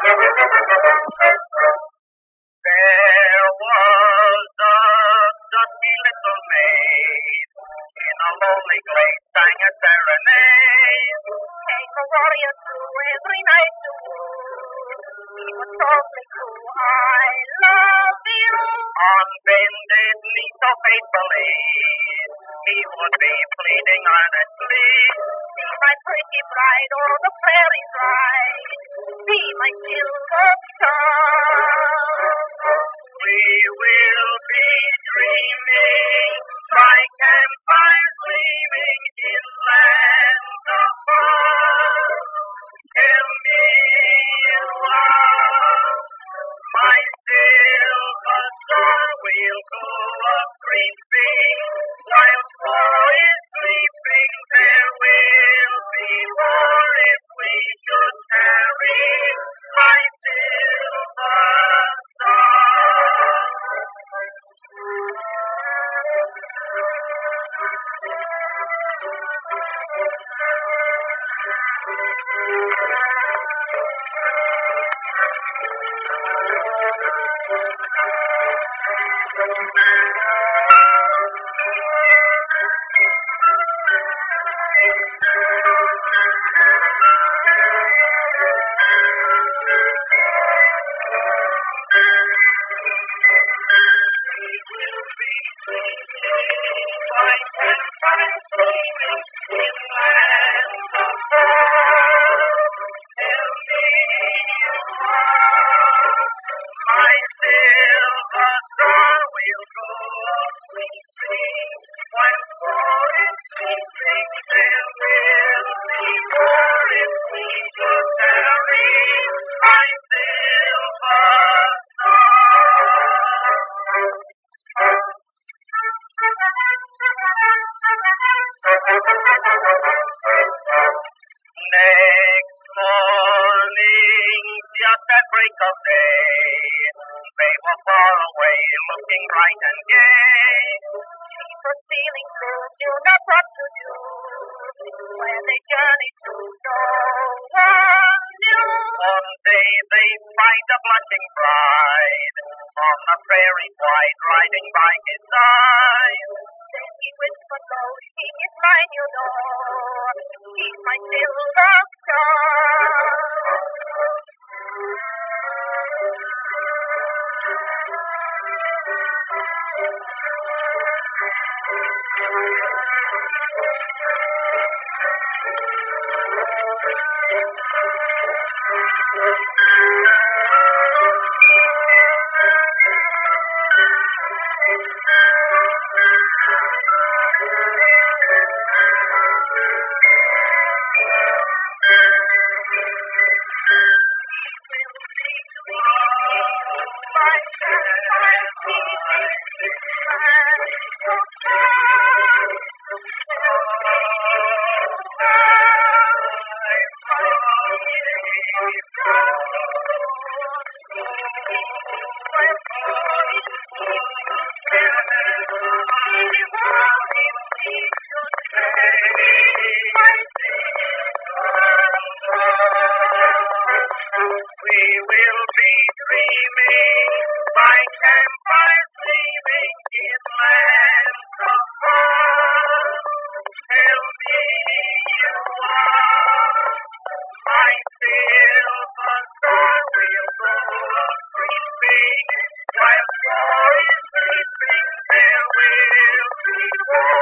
There was a dusty little maid in a lonely glade sang a serenade. Came a warrior through every night to woo. He was softly true, I love you. On bended knee so faithfully, he would be pleading earnestly. Be my pretty bride, or the prairies ride. Be my silver star. We will be dreaming by campfires gleaming in lands afar. Tell me you are my silver star. We'll go a creeping while war is sleeping. There will be war if we should tarry. My silver star. Next morning, just at break of day, they were far away, looking bright and gay. She was feeling blue, knew not what to do. When they journeyed to no one knew. One day they spied a blushing bride on the prairie wide, riding by his side. Then he whispered low, "He is mine, you know. He's my silver star." We will be dreaming by campfires gleaming in lands afar. Tell me you are my silver star. We'll go a-creeping while war is sleeping. There will be war.